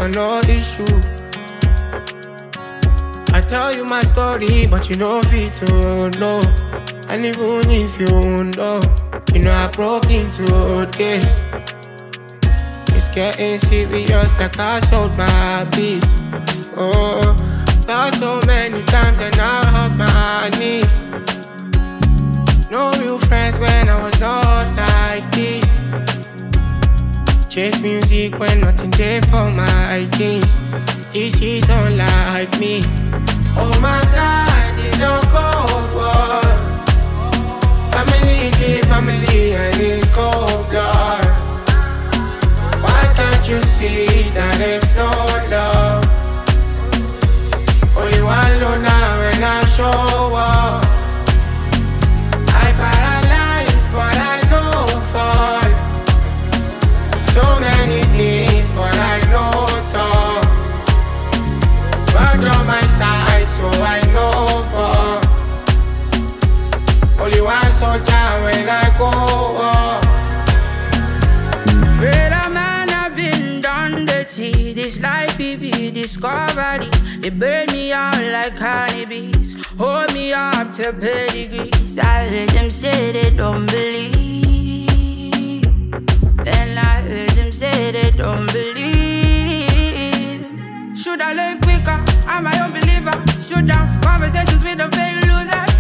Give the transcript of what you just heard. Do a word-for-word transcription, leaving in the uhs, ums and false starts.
but no issue. I tell you my story, but you know fit to know. And even if you know, you know I broke into this. It's getting serious like I sold my peace. Oh, fell so many times and now on my knees. No real friends when I was not like this. Chase music when nothing there for my jeans. This is unlike me. Oh my God, it's a cold war. Family, the family, and it's cold blood. Why can't you see that there's no love? Only one low now when I show up. I paralyze, but I know fall. So many things, but I know talk. God on my side, so I know fall. Only one soldier when I go up. Brother man, I've been done dirty. This life, it be discovery. They burn me out like honeybees. Hold me up to pedigrees. I heard them say they don't believe. And I heard them say they don't believe. Should I learn quicker? I'm my own believer. Should have conversations with the fake losers.